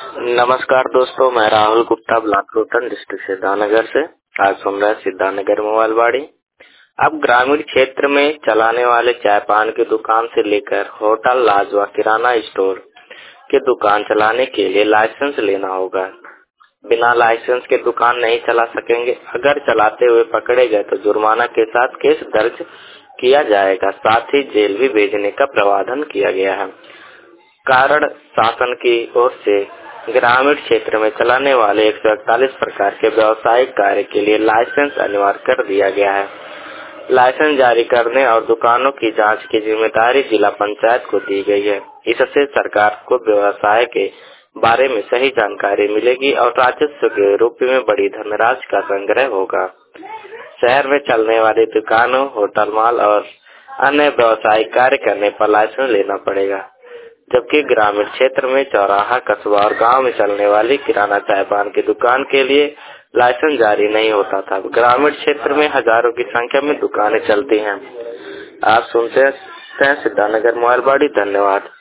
नमस्कार दोस्तों, मैं राहुल गुप्ता ब्लॉक रोहतन डिस्ट्रिक्ट सिद्धार्थनगर से। आज सुन रहे हैं सिद्धार्थनगर मोबाइल वाड़ी। अब ग्रामीण क्षेत्र में चलाने वाले चाय पान की दुकान से लेकर होटल, लॉज व किराना स्टोर की दुकान चलाने के लिए लाइसेंस लेना होगा। बिना लाइसेंस के दुकान नहीं चला सकेंगे। अगर चलाते हुए पकड़े गए तो जुर्माना के साथ केस दर्ज किया जाएगा। साथ ही जेल भी भेजने का प्रावधान किया गया है। कारण शासन की ओर से ग्रामीण क्षेत्र में चलाने वाले 141 प्रकार के व्यावसायिक कार्य के लिए लाइसेंस अनिवार्य कर दिया गया है। लाइसेंस जारी करने और दुकानों की जांच की जिम्मेदारी जिला पंचायत को दी गई है। इससे सरकार को व्यवसाय के बारे में सही जानकारी मिलेगी और राजस्व के रूप में बड़ी धनराशि का संग्रह होगा। शहर में चलने वाली दुकानों, होटल, मॉल और अन्य व्यावसायिक कार्य करने पर लाइसेंस लेना पड़ेगा, जबकि ग्रामीण क्षेत्र में चौराहा, कस्बा और गांव में चलने वाली किराना, चाय पान की दुकान के लिए लाइसेंस जारी नहीं होता था। ग्रामीण क्षेत्र में हजारों की संख्या में दुकानें चलती हैं। आप सुनते हैं सिद्धार्थनगर मोबाइल वाड़ी। धन्यवाद।